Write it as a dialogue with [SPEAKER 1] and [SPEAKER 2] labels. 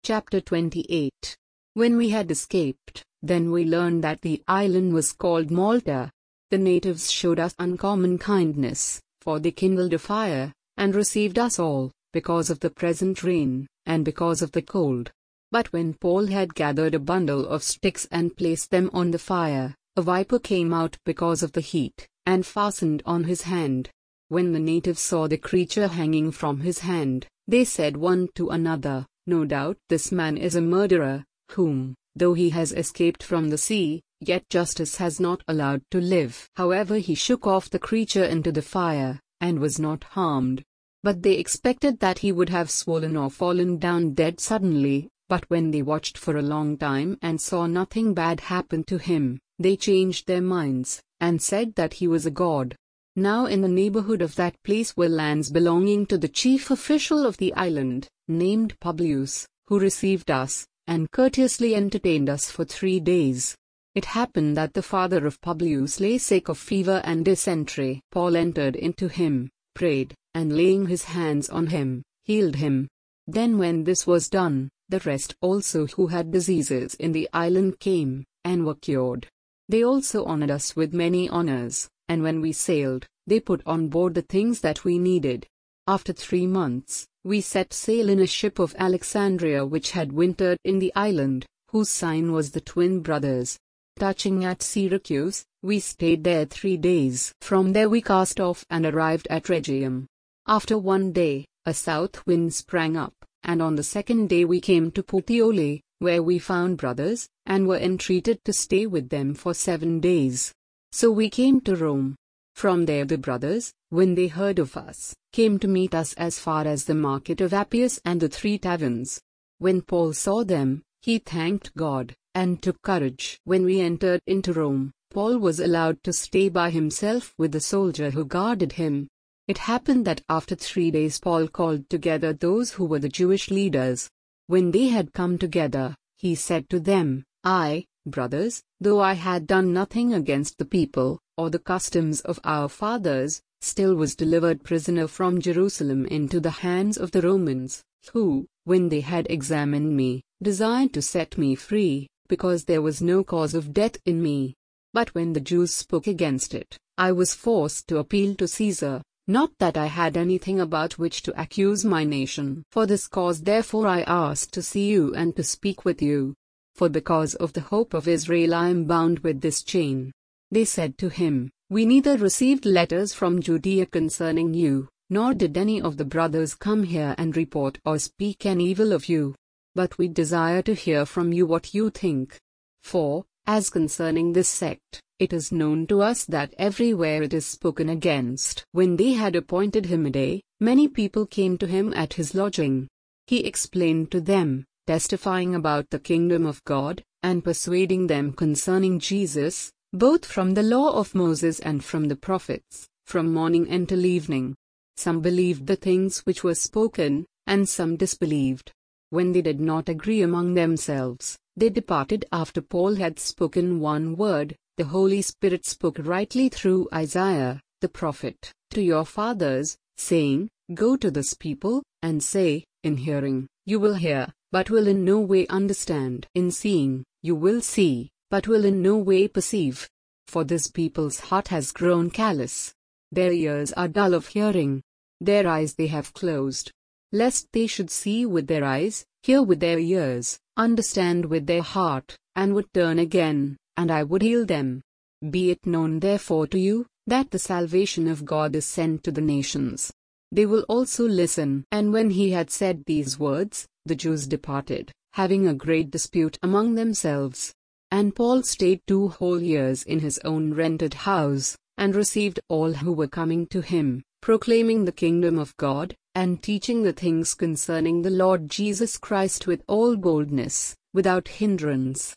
[SPEAKER 1] Chapter 28. When we had escaped, then we learned that the island was called Malta. The natives showed us uncommon kindness, for they kindled a fire, and received us all, because of the present rain, and because of the cold. But when Paul had gathered a bundle of sticks and placed them on the fire, a viper came out because of the heat, and fastened on his hand. When the natives saw the creature hanging from his hand, they said one to another, "No doubt this man is a murderer, whom, though he has escaped from the sea, yet justice has not allowed to live." However, he shook off the creature into the fire, and was not harmed. But they expected that he would have swollen or fallen down dead suddenly, but when they watched for a long time and saw nothing bad happen to him, they changed their minds, and said that he was a god. Now in the neighborhood of that place were lands belonging to the chief official of the island, named Publius, who received us, and courteously entertained us for 3 days. It happened that the father of Publius lay sick of fever and dysentery. Paul entered into him, prayed, and laying his hands on him, healed him. Then when this was done, the rest also who had diseases in the island came, and were cured. They also honored us with many honors, and when we sailed, they put on board the things that we needed. After 3 months, we set sail in a ship of Alexandria which had wintered in the island, whose sign was the Twin Brothers. Touching at Syracuse, we stayed there 3 days. From there we cast off and arrived at Rhegium. After 1 day, a south wind sprang up, and on the 2nd day we came to Puteoli, where we found brothers, and were entreated to stay with them for 7 days. So we came to Rome. From there the brothers, when they heard of us, came to meet us as far as the market of Appius and the 3 taverns. When Paul saw them, he thanked God, and took courage. When we entered into Rome, Paul was allowed to stay by himself with the soldier who guarded him. It happened that after 3 days Paul called together those who were the Jewish leaders. When they had come together, he said to them, "I, brothers, though I had done nothing against the people, or the customs of our fathers, still was delivered prisoner from Jerusalem into the hands of the Romans, who, when they had examined me, desired to set me free, because there was no cause of death in me. But when the Jews spoke against it, I was forced to appeal to Caesar. Not that I had anything about which to accuse my nation. For this cause therefore I asked to see you and to speak with you. For because of the hope of Israel I am bound with this chain." They said to him, "We neither received letters from Judea concerning you, nor did any of the brothers come here and report or speak an evil of you. But we desire to hear from you what you think. For, as concerning this sect, it is known to us that everywhere it is spoken against." When they had appointed him a day, many people came to him at his lodging. He explained to them, testifying about the kingdom of God, and persuading them concerning Jesus, both from the law of Moses and from the prophets, from morning until evening. Some believed the things which were spoken, and some disbelieved. When they did not agree among themselves, they departed after Paul had spoken 1 word. The Holy Spirit spoke rightly through Isaiah, the prophet, to your fathers, saying, "Go to this people, and say, in hearing, you will hear, but will in no way understand. In seeing, you will see, but will in no way perceive. For this people's heart has grown callous. Their ears are dull of hearing. Their eyes they have closed. Lest they should see with their eyes, hear with their ears, understand with their heart, and would turn again, and I would heal them. Be it known therefore to you, that the salvation of God is sent to the nations. They will also listen." And when he had said these words, the Jews departed, having a great dispute among themselves. And Paul stayed 2 whole years in his own rented house, and received all who were coming to him, proclaiming the kingdom of God, and teaching the things concerning the Lord Jesus Christ with all boldness, without hindrance.